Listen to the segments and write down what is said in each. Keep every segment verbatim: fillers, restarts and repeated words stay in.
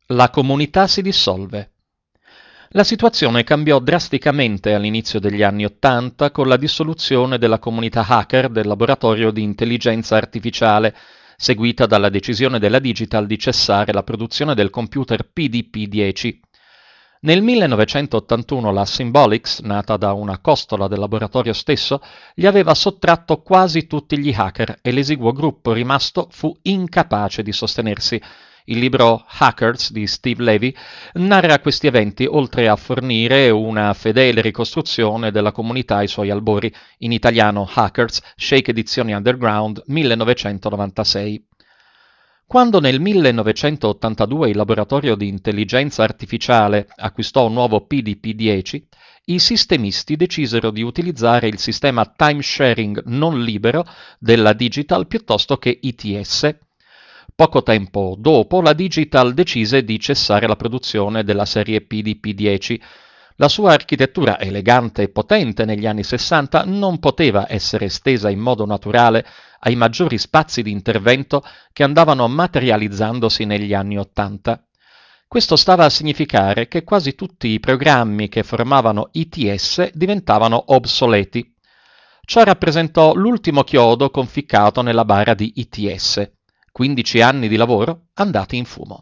La comunità si dissolve. La situazione cambiò drasticamente all'inizio degli anni Ottanta con la dissoluzione della comunità hacker del laboratorio di intelligenza artificiale, seguita dalla decisione della Digital di cessare la produzione del computer P D P dieci. Nel millenovecentottantuno la Symbolics, nata da una costola del laboratorio stesso, gli aveva sottratto quasi tutti gli hacker e l'esiguo gruppo rimasto fu incapace di sostenersi. Il libro Hackers di Steve Levy narra questi eventi, oltre a fornire una fedele ricostruzione della comunità ai suoi albori, in italiano Hackers, Shake Edizioni Underground, millenovecentonovantasei. Quando nel millenovecentottantadue il laboratorio di intelligenza artificiale acquistò un nuovo P D P dieci, i sistemisti decisero di utilizzare il sistema time sharing non libero della Digital piuttosto che I T S. Poco tempo dopo, la Digital decise di cessare la produzione della serie P D P dieci. La sua architettura elegante e potente negli anni sessanta non poteva essere estesa in modo naturale ai maggiori spazi di intervento che andavano materializzandosi negli anni Ottanta. Questo stava a significare che quasi tutti i programmi che formavano I T S diventavano obsoleti. Ciò rappresentò l'ultimo chiodo conficcato nella bara di I T S. quindici anni di lavoro andati in fumo.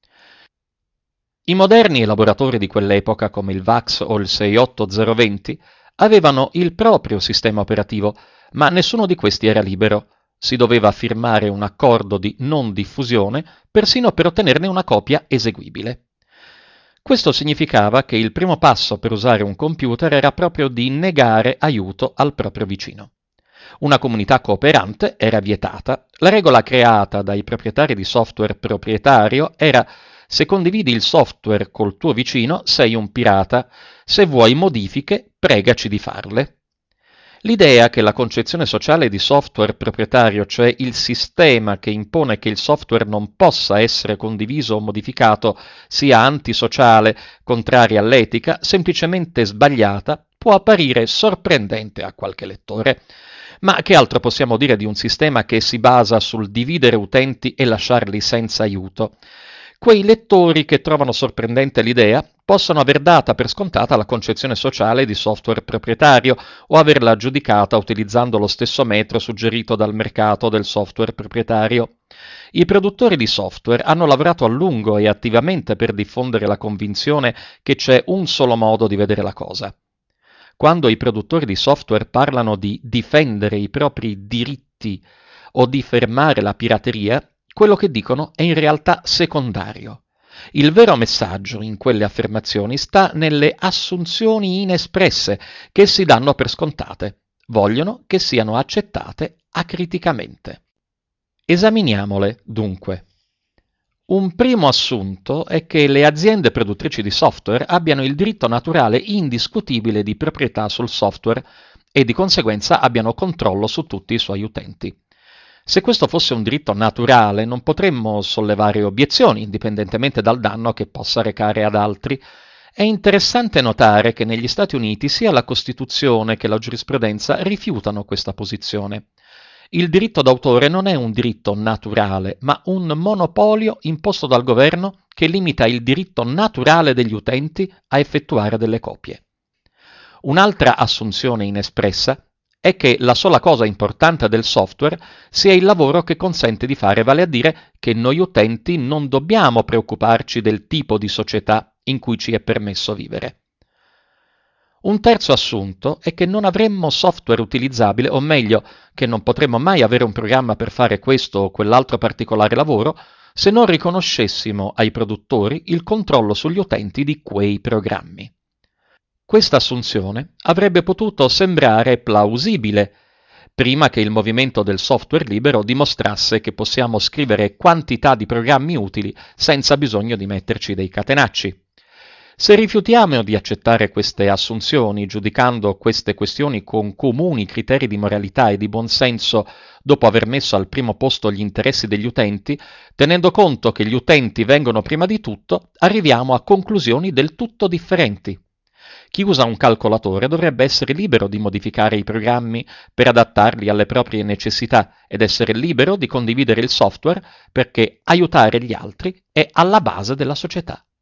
I moderni elaboratori di quell'epoca, come il VAX o il sei otto zero due zero, avevano il proprio sistema operativo, ma nessuno di questi era libero. Si doveva firmare un accordo di non diffusione, persino per ottenerne una copia eseguibile. Questo significava che il primo passo per usare un computer era proprio di negare aiuto al proprio vicino. Una comunità cooperante era vietata. La regola creata dai proprietari di software proprietario era: se condividi il software col tuo vicino sei un pirata, se vuoi modifiche pregaci di farle. L'idea che la concezione sociale di software proprietario, cioè il sistema che impone che il software non possa essere condiviso o modificato, sia antisociale, contraria all'etica, semplicemente sbagliata, può apparire sorprendente a qualche lettore. Ma che altro possiamo dire di un sistema che si basa sul dividere utenti e lasciarli senza aiuto? Quei lettori che trovano sorprendente l'idea possono aver data per scontata la concezione sociale di software proprietario o averla giudicata utilizzando lo stesso metro suggerito dal mercato del software proprietario. I produttori di software hanno lavorato a lungo e attivamente per diffondere la convinzione che c'è un solo modo di vedere la cosa. Quando i produttori di software parlano di difendere i propri diritti o di fermare la pirateria, quello che dicono è in realtà secondario. Il vero messaggio in quelle affermazioni sta nelle assunzioni inespresse che si danno per scontate. Vogliono che siano accettate acriticamente. Esaminiamole, dunque. Un primo assunto è che le aziende produttrici di software abbiano il diritto naturale indiscutibile di proprietà sul software e di conseguenza abbiano controllo su tutti i suoi utenti. Se questo fosse un diritto naturale, non potremmo sollevare obiezioni, indipendentemente dal danno che possa recare ad altri. È interessante notare che negli Stati Uniti sia la Costituzione che la giurisprudenza rifiutano questa posizione. Il diritto d'autore non è un diritto naturale, ma un monopolio imposto dal governo che limita il diritto naturale degli utenti a effettuare delle copie. Un'altra assunzione inespressa è che la sola cosa importante del software sia il lavoro che consente di fare, vale a dire che noi utenti non dobbiamo preoccuparci del tipo di società in cui ci è permesso vivere. Un terzo assunto è che non avremmo software utilizzabile, o meglio, che non potremmo mai avere un programma per fare questo o quell'altro particolare lavoro, se non riconoscessimo ai produttori il controllo sugli utenti di quei programmi. Questa assunzione avrebbe potuto sembrare plausibile, prima che il movimento del software libero dimostrasse che possiamo scrivere quantità di programmi utili senza bisogno di metterci dei catenacci. Se rifiutiamo di accettare queste assunzioni, giudicando queste questioni con comuni criteri di moralità e di buonsenso, dopo aver messo al primo posto gli interessi degli utenti, tenendo conto che gli utenti vengono prima di tutto, arriviamo a conclusioni del tutto differenti. Chi usa un calcolatore dovrebbe essere libero di modificare i programmi per adattarli alle proprie necessità ed essere libero di condividere il software perché aiutare gli altri è alla base della società.